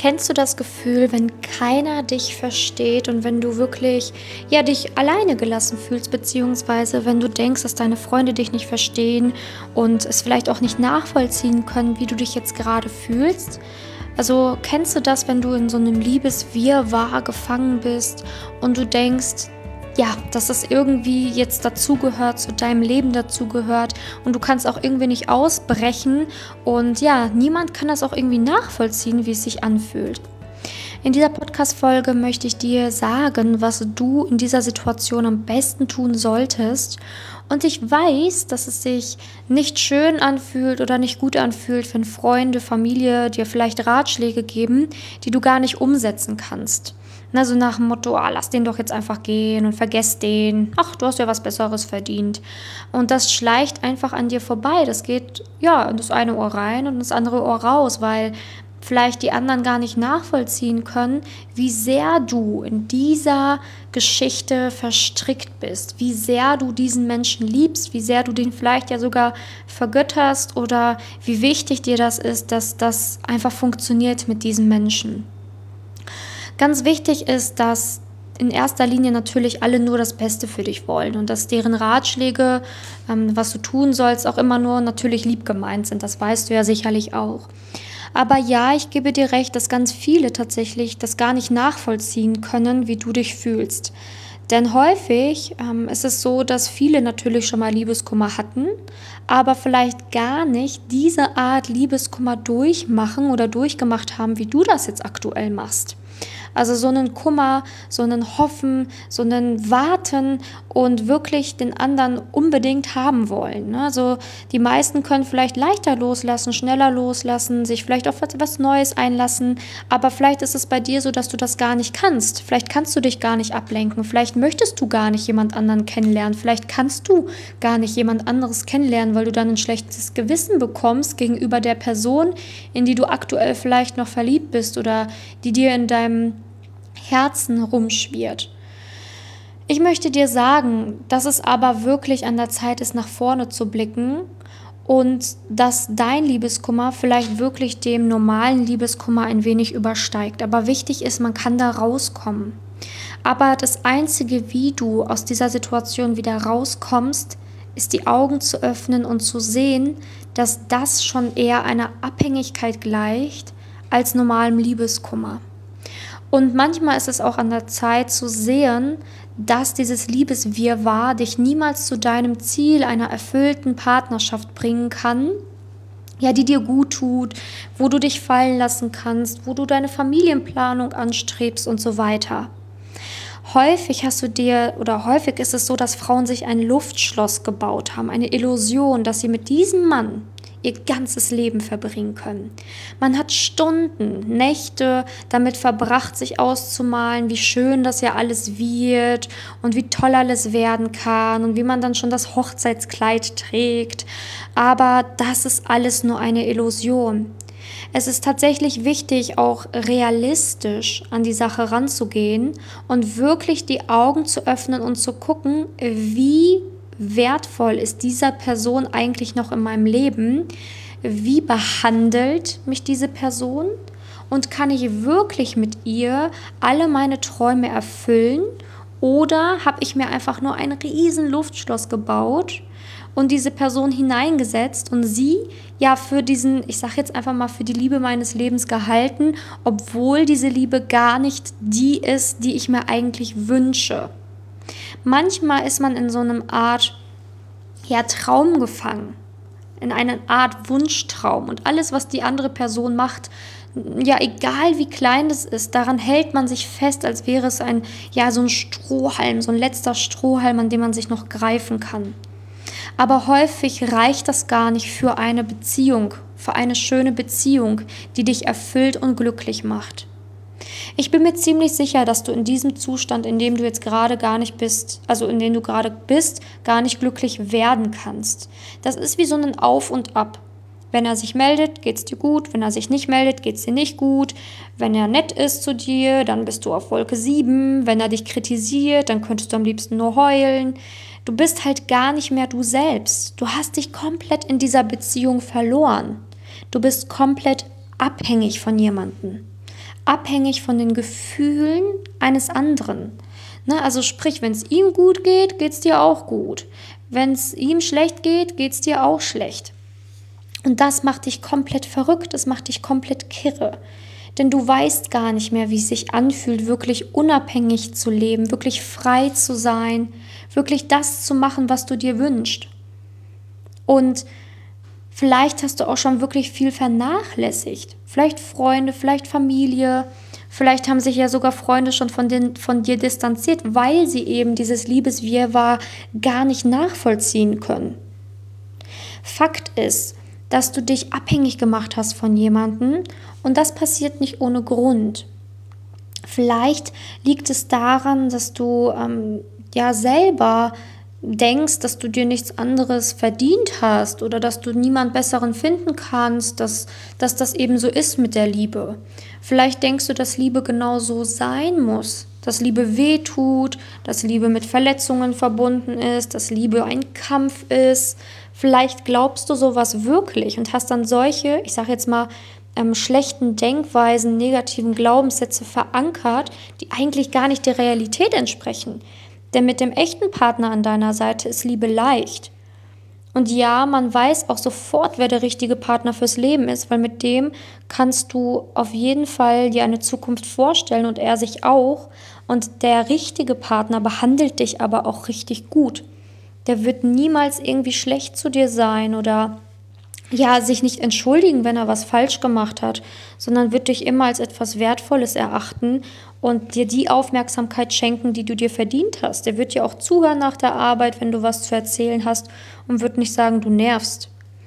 Kennst du das Gefühl, wenn keiner dich versteht und wenn du wirklich, ja, dich alleine gelassen fühlst, beziehungsweise wenn du denkst, dass deine Freunde dich nicht verstehen und es vielleicht auch nicht nachvollziehen können, wie du dich jetzt gerade fühlst? Also kennst du das, wenn du in so einem Liebeswirrwarr gefangen bist und du denkst, ja, dass das irgendwie jetzt dazugehört, zu deinem Leben dazugehört und du kannst auch irgendwie nicht ausbrechen und ja, niemand kann das auch irgendwie nachvollziehen, wie es sich anfühlt. In dieser Podcast-Folge möchte ich dir sagen, was du in dieser Situation am besten tun solltest. Und ich weiß, dass es sich nicht schön anfühlt oder nicht gut anfühlt, wenn Freunde, Familie dir vielleicht Ratschläge geben, die du gar nicht umsetzen kannst. Na, so nach dem Motto, lass den doch jetzt einfach gehen und vergess den. Ach, du hast ja was Besseres verdient. Und das schleicht einfach an dir vorbei. Das geht, ja, in das eine Ohr rein und in das andere Ohr raus, weil vielleicht die anderen gar nicht nachvollziehen können, wie sehr du in dieser Geschichte verstrickt bist, wie sehr du diesen Menschen liebst, wie sehr du den vielleicht ja sogar vergötterst oder wie wichtig dir das ist, dass das einfach funktioniert mit diesem Menschen. Ganz wichtig ist, dass in erster Linie natürlich alle nur das Beste für dich wollen und dass deren Ratschläge, was du tun sollst, auch immer nur natürlich lieb gemeint sind. Das weißt du ja sicherlich auch. Aber ja, ich gebe dir recht, dass ganz viele tatsächlich das gar nicht nachvollziehen können, wie du dich fühlst. Denn häufig ist es so, dass viele natürlich schon mal Liebeskummer hatten, aber vielleicht gar nicht diese Art Liebeskummer durchmachen oder durchgemacht haben, wie du das jetzt aktuell machst. Also so einen Kummer, so einen Hoffen, so einen Warten und wirklich den anderen unbedingt haben wollen. Ne? Also die meisten können vielleicht leichter loslassen, schneller loslassen, sich vielleicht auf etwas Neues einlassen, aber vielleicht ist es bei dir so, dass du das gar nicht kannst. Vielleicht kannst du dich gar nicht ablenken, vielleicht möchtest du gar nicht jemand anderen kennenlernen, vielleicht kannst du gar nicht jemand anderes kennenlernen, weil du dann ein schlechtes Gewissen bekommst gegenüber der Person, in die du aktuell vielleicht noch verliebt bist oder die dir in deinem Herzen rumschwirrt. Ich möchte dir sagen, dass es aber wirklich an der Zeit ist, nach vorne zu blicken und dass dein Liebeskummer vielleicht wirklich dem normalen Liebeskummer ein wenig übersteigt. Aber wichtig ist, man kann da rauskommen. Aber das Einzige, wie du aus dieser Situation wieder rauskommst, ist die Augen zu öffnen und zu sehen, dass das schon eher einer Abhängigkeit gleicht als normalem Liebeskummer. Und manchmal ist es auch an der Zeit zu sehen, dass dieses Liebeswirrwarr dich niemals zu deinem Ziel einer erfüllten Partnerschaft bringen kann, ja, die dir gut tut, wo du dich fallen lassen kannst, wo du deine Familienplanung anstrebst und so weiter. Häufig häufig ist es so, dass Frauen sich ein Luftschloss gebaut haben, eine Illusion, dass sie mit diesem Mann ihr ganzes Leben verbringen können. Man hat Stunden, Nächte damit verbracht, sich auszumalen, wie schön das ja alles wird und wie toll alles werden kann und wie man dann schon das Hochzeitskleid trägt. Aber das ist alles nur eine Illusion. Es ist tatsächlich wichtig, auch realistisch an die Sache ranzugehen und wirklich die Augen zu öffnen und zu gucken, wie wertvoll ist dieser Person eigentlich noch in meinem Leben? Wie behandelt mich diese Person? Und kann ich wirklich mit ihr alle meine Träume erfüllen? Oder habe ich mir einfach nur ein riesen Luftschloss gebaut und diese Person hineingesetzt und sie ja für diesen, ich sage jetzt einfach mal, für die Liebe meines Lebens gehalten, obwohl diese Liebe gar nicht die ist, die ich mir eigentlich wünsche. Manchmal ist man in so einem Art Traum gefangen, in einer Art Wunschtraum und alles, was die andere Person macht, ja, egal wie klein das ist, daran hält man sich fest, als wäre es so ein Strohhalm, so ein letzter Strohhalm, an dem man sich noch greifen kann. Aber häufig reicht das gar nicht für eine Beziehung, für eine schöne Beziehung, die dich erfüllt und glücklich macht. Ich bin mir ziemlich sicher, dass du in diesem Zustand, in dem du jetzt gerade gar nicht bist, also in dem du gerade bist, gar nicht glücklich werden kannst. Das ist wie so ein Auf und Ab. Wenn er sich meldet, geht's dir gut. Wenn er sich nicht meldet, geht's dir nicht gut. Wenn er nett ist zu dir, dann bist du auf Wolke 7. Wenn er dich kritisiert, dann könntest du am liebsten nur heulen. Du bist halt gar nicht mehr du selbst. Du hast dich komplett in dieser Beziehung verloren. Du bist komplett abhängig von jemandem. abhängig von den Gefühlen eines anderen. Ne? Also sprich, wenn es ihm gut geht, geht es dir auch gut. Wenn es ihm schlecht geht, geht es dir auch schlecht. Und das macht dich komplett verrückt, das macht dich komplett kirre. Denn du weißt gar nicht mehr, wie es sich anfühlt, wirklich unabhängig zu leben, wirklich frei zu sein, wirklich das zu machen, was du dir wünschst. Und vielleicht hast du auch schon wirklich viel vernachlässigt. Vielleicht Freunde, vielleicht Familie. Vielleicht haben sich ja sogar Freunde schon von dir distanziert, weil sie eben dieses Liebeswirrwarr gar nicht nachvollziehen können. Fakt ist, dass du dich abhängig gemacht hast von jemandem und das passiert nicht ohne Grund. Vielleicht liegt es daran, dass du selber denkst, dass du dir nichts anderes verdient hast oder dass du niemand Besseren finden kannst, dass das eben so ist mit der Liebe. Vielleicht denkst du, dass Liebe genau so sein muss, dass Liebe wehtut, dass Liebe mit Verletzungen verbunden ist, dass Liebe ein Kampf ist. Vielleicht glaubst du sowas wirklich und hast dann solche, ich sage jetzt mal, schlechten Denkweisen, negativen Glaubenssätze verankert, die eigentlich gar nicht der Realität entsprechen. Denn mit dem echten Partner an deiner Seite ist Liebe leicht. Und ja, man weiß auch sofort, wer der richtige Partner fürs Leben ist, weil mit dem kannst du auf jeden Fall dir eine Zukunft vorstellen und er sich auch. Und der richtige Partner behandelt dich aber auch richtig gut. Der wird niemals irgendwie schlecht zu dir sein oder sich nicht entschuldigen, wenn er was falsch gemacht hat, sondern wird dich immer als etwas Wertvolles erachten und dir die Aufmerksamkeit schenken, die du dir verdient hast. Der wird dir auch zuhören nach der Arbeit, wenn du was zu erzählen hast und wird nicht sagen, du nervst.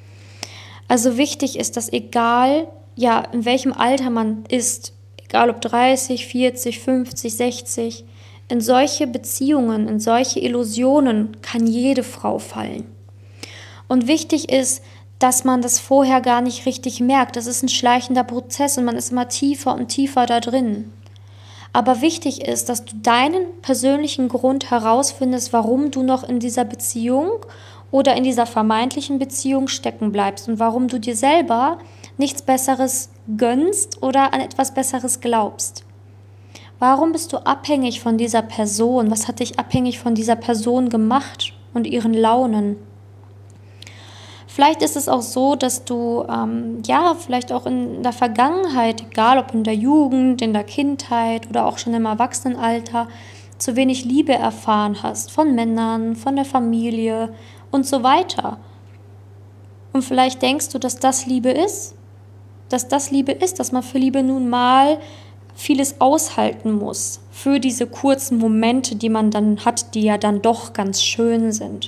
Also wichtig ist, dass egal, in welchem Alter man ist, egal ob 30, 40, 50, 60, in solche Beziehungen, in solche Illusionen kann jede Frau fallen. Und wichtig ist, dass man das vorher gar nicht richtig merkt. Das ist ein schleichender Prozess und man ist immer tiefer und tiefer da drin. Aber wichtig ist, dass du deinen persönlichen Grund herausfindest, warum du noch in dieser Beziehung oder in dieser vermeintlichen Beziehung stecken bleibst und warum du dir selber nichts Besseres gönnst oder an etwas Besseres glaubst. Warum bist du abhängig von dieser Person? Was hat dich abhängig von dieser Person gemacht und ihren Launen? Vielleicht ist es auch so, dass du vielleicht auch in der Vergangenheit, egal ob in der Jugend, in der Kindheit oder auch schon im Erwachsenenalter, zu wenig Liebe erfahren hast von Männern, von der Familie und so weiter. Und vielleicht denkst du, dass das Liebe ist, dass man für Liebe nun mal vieles aushalten muss, für diese kurzen Momente, die man dann hat, die ja dann doch ganz schön sind.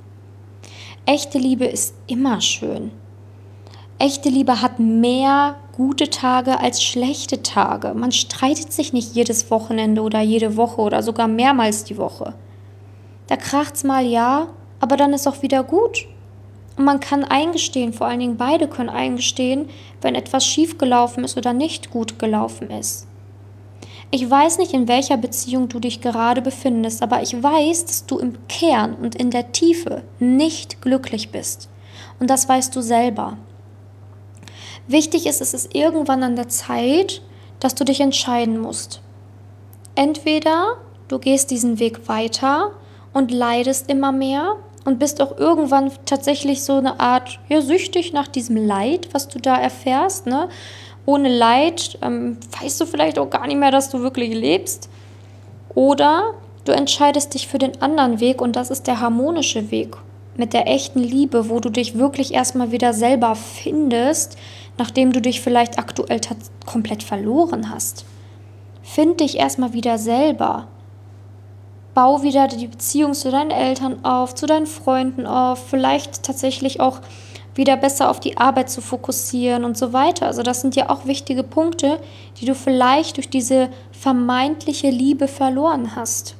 Echte Liebe ist immer schön. Echte Liebe hat mehr gute Tage als schlechte Tage. Man streitet sich nicht jedes Wochenende oder jede Woche oder sogar mehrmals die Woche. Da kracht's mal aber dann ist auch wieder gut. Und man kann eingestehen, vor allen Dingen beide können eingestehen, wenn etwas schiefgelaufen ist oder nicht gut gelaufen ist. Ich weiß nicht, in welcher Beziehung du dich gerade befindest, aber ich weiß, dass du im Kern und in der Tiefe nicht glücklich bist. Und das weißt du selber. Wichtig ist, es ist irgendwann an der Zeit, dass du dich entscheiden musst. Entweder du gehst diesen Weg weiter und leidest immer mehr und bist auch irgendwann tatsächlich so eine Art süchtig nach diesem Leid, was du da erfährst, ne? Ohne Leid weißt du vielleicht auch gar nicht mehr, dass du wirklich lebst. Oder du entscheidest dich für den anderen Weg und das ist der harmonische Weg mit der echten Liebe, wo du dich wirklich erstmal wieder selber findest, nachdem du dich vielleicht aktuell komplett verloren hast. Find dich erstmal wieder selber. Bau wieder die Beziehung zu deinen Eltern auf, zu deinen Freunden auf, vielleicht tatsächlich auch wieder besser auf die Arbeit zu fokussieren und so weiter. Also das sind ja auch wichtige Punkte, die du vielleicht durch diese vermeintliche Liebe verloren hast.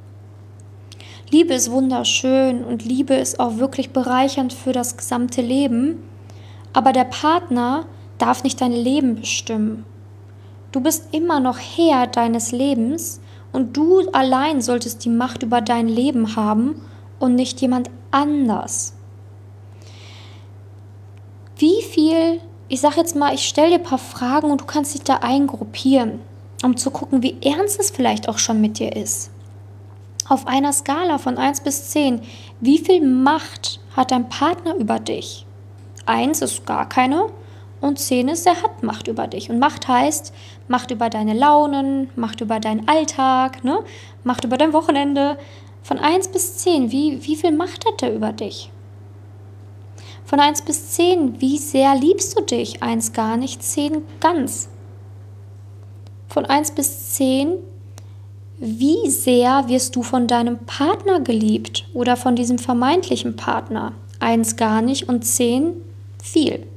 Liebe ist wunderschön und Liebe ist auch wirklich bereichernd für das gesamte Leben, aber der Partner darf nicht dein Leben bestimmen. Du bist immer noch Herr deines Lebens und du allein solltest die Macht über dein Leben haben und nicht jemand anders. Wie viel ich sage jetzt mal, ich stelle dir ein paar Fragen und du kannst dich da eingruppieren, um zu gucken, wie ernst es vielleicht auch schon mit dir ist. Auf einer Skala von 1 bis 10, wie viel Macht hat dein Partner über dich? 1 ist gar keine und 10 ist, er hat Macht über dich. Und Macht heißt, Macht über deine Launen, Macht über deinen Alltag, ne? Macht über dein Wochenende. Von 1 bis 10, wie viel Macht hat er über dich? Von 1 bis 10, wie sehr liebst du dich? 1 gar nicht, 10 ganz. Von 1 bis 10, wie sehr wirst du von deinem Partner geliebt oder von diesem vermeintlichen Partner? 1 gar nicht und 10 viel.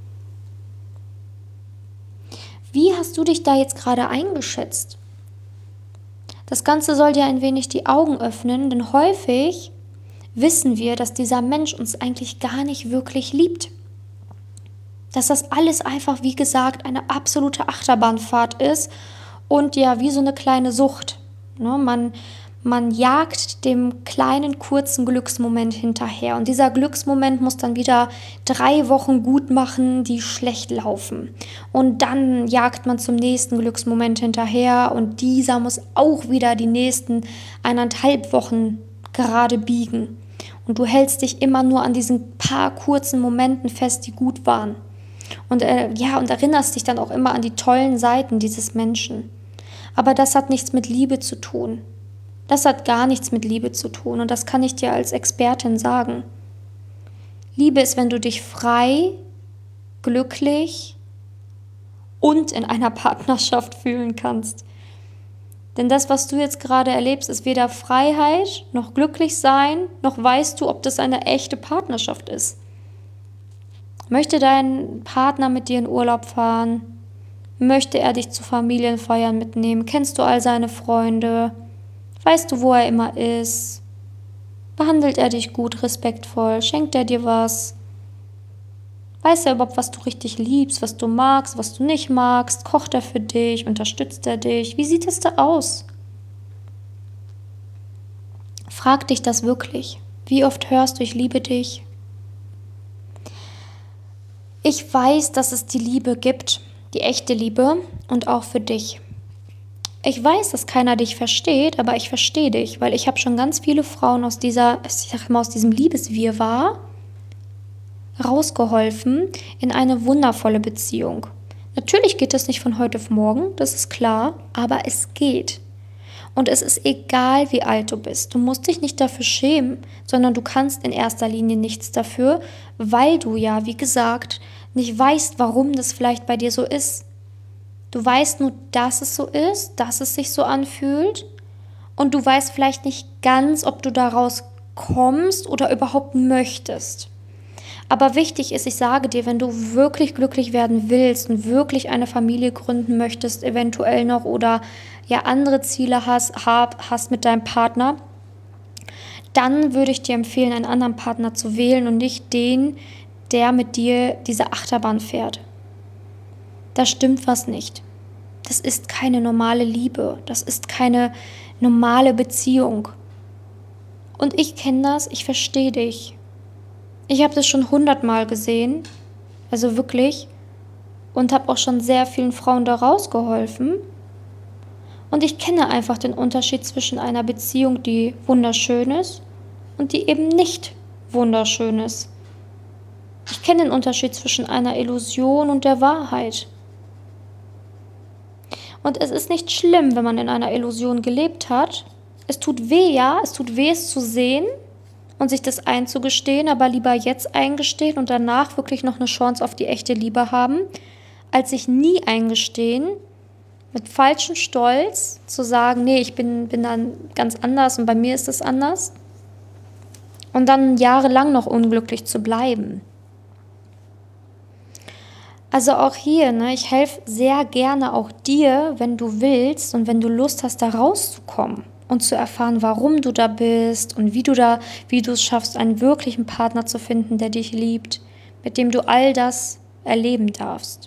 Wie hast du dich da jetzt gerade eingeschätzt? Das Ganze soll dir ein wenig die Augen öffnen, denn häufig wissen wir, dass dieser Mensch uns eigentlich gar nicht wirklich liebt. Dass das alles einfach, wie gesagt, eine absolute Achterbahnfahrt ist und ja, wie so eine kleine Sucht. Ne? Man jagt dem kleinen, kurzen Glücksmoment hinterher. Und dieser Glücksmoment muss dann wieder 3 Wochen gut machen, die schlecht laufen. Und dann jagt man zum nächsten Glücksmoment hinterher und dieser muss auch wieder die nächsten 1,5 Wochen gerade biegen. Und du hältst dich immer nur an diesen paar kurzen Momenten fest, die gut waren. Und und erinnerst dich dann auch immer an die tollen Seiten dieses Menschen. Aber das hat nichts mit Liebe zu tun. Das hat gar nichts mit Liebe zu tun und das kann ich dir als Expertin sagen. Liebe ist, wenn du dich frei, glücklich und in einer Partnerschaft fühlen kannst. Denn das, was du jetzt gerade erlebst, ist weder Freiheit noch glücklich sein, noch weißt du, ob das eine echte Partnerschaft ist. Möchte dein Partner mit dir in Urlaub fahren? Möchte er dich zu Familienfeiern mitnehmen? Kennst du all seine Freunde? Weißt du, wo er immer ist? Behandelt er dich gut, respektvoll? Schenkt er dir was? Weiß er überhaupt, was du richtig liebst, was du magst, was du nicht magst? Kocht er für dich? Unterstützt er dich? Wie sieht es da aus? Frag dich das wirklich. Wie oft hörst du, ich liebe dich? Ich weiß, dass es die Liebe gibt, die echte Liebe und auch für dich. Ich weiß, dass keiner dich versteht, aber ich verstehe dich, weil ich habe schon ganz viele Frauen aus aus diesem Liebeswirrwarr rausgeholfen in eine wundervolle Beziehung. Natürlich geht das nicht von heute auf morgen, das ist klar, aber es geht. Und es ist egal, wie alt du bist. Du musst dich nicht dafür schämen, sondern du kannst in erster Linie nichts dafür, weil du ja, wie gesagt, nicht weißt, warum das vielleicht bei dir so ist. Du weißt nur, dass es so ist, dass es sich so anfühlt und du weißt vielleicht nicht ganz, ob du daraus kommst oder überhaupt möchtest. Aber wichtig ist, ich sage dir, wenn du wirklich glücklich werden willst und wirklich eine Familie gründen möchtest, eventuell noch oder ja andere Ziele hast mit deinem Partner, dann würde ich dir empfehlen, einen anderen Partner zu wählen und nicht den, der mit dir diese Achterbahn fährt. Da stimmt was nicht. Das ist keine normale Liebe. Das ist keine normale Beziehung. Und ich kenne das, ich verstehe dich. Ich habe das schon 100-mal gesehen, also wirklich, und habe auch schon sehr vielen Frauen da rausgeholfen. Und ich kenne einfach den Unterschied zwischen einer Beziehung, die wunderschön ist und die eben nicht wunderschön ist. Ich kenne den Unterschied zwischen einer Illusion und der Wahrheit. Und es ist nicht schlimm, wenn man in einer Illusion gelebt hat. Es tut weh, ja, es tut weh, es zu sehen und sich das einzugestehen, aber lieber jetzt eingestehen und danach wirklich noch eine Chance auf die echte Liebe haben, als sich nie eingestehen, mit falschem Stolz zu sagen, nee, ich bin dann ganz anders und bei mir ist es anders und dann jahrelang noch unglücklich zu bleiben. Also auch hier, ne, ich helfe sehr gerne auch dir, wenn du willst und wenn du Lust hast, da rauszukommen und zu erfahren, warum du da bist und wie du es schaffst, einen wirklichen Partner zu finden, der dich liebt, mit dem du all das erleben darfst.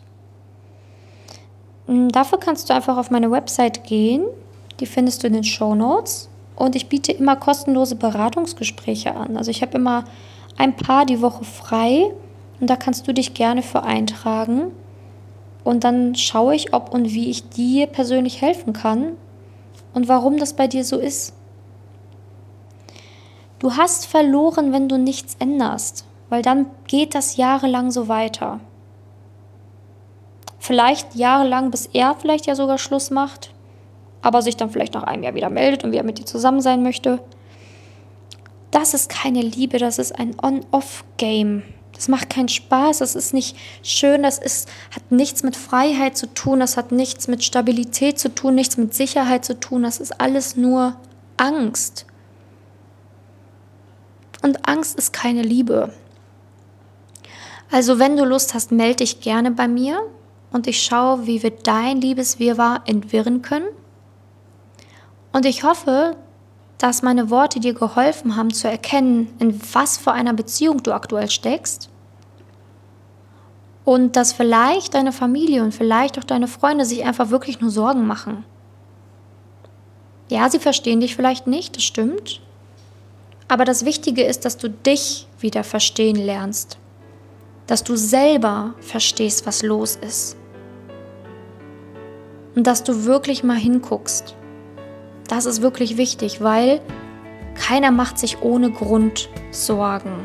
Dafür kannst du einfach auf meine Website gehen, die findest du in den Shownotes und ich biete immer kostenlose Beratungsgespräche an. Also ich habe immer ein paar die Woche frei, Und da kannst du dich gerne für eintragen. Und dann schaue ich, ob und wie ich dir persönlich helfen kann und warum das bei dir so ist. Du hast verloren, wenn du nichts änderst, weil dann geht das jahrelang so weiter. Vielleicht jahrelang, bis er vielleicht ja sogar Schluss macht, aber sich dann vielleicht nach einem Jahr wieder meldet und wieder mit dir zusammen sein möchte. Das ist keine Liebe, das ist ein On-Off-Game. Das macht keinen Spaß, das ist nicht schön, hat nichts mit Freiheit zu tun, das hat nichts mit Stabilität zu tun, nichts mit Sicherheit zu tun, das ist alles nur Angst. Und Angst ist keine Liebe. Also wenn du Lust hast, melde dich gerne bei mir und ich schaue, wie wir dein Liebeswirrwarr entwirren können. Und ich hoffe, dass meine Worte dir geholfen haben zu erkennen, in was für einer Beziehung du aktuell steckst und dass vielleicht deine Familie und vielleicht auch deine Freunde sich einfach wirklich nur Sorgen machen. Ja, sie verstehen dich vielleicht nicht, das stimmt, aber das Wichtige ist, dass du dich wieder verstehen lernst, dass du selber verstehst, was los ist und dass du wirklich mal hinguckst. Das ist wirklich wichtig, weil keiner macht sich ohne Grund Sorgen.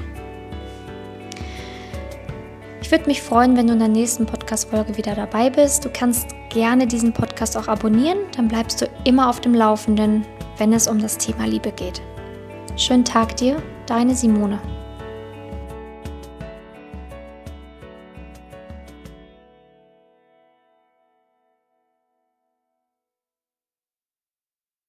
Ich würde mich freuen, wenn du in der nächsten Podcast-Folge wieder dabei bist. Du kannst gerne diesen Podcast auch abonnieren, dann bleibst du immer auf dem Laufenden, wenn es um das Thema Liebe geht. Schönen Tag dir, deine Simone.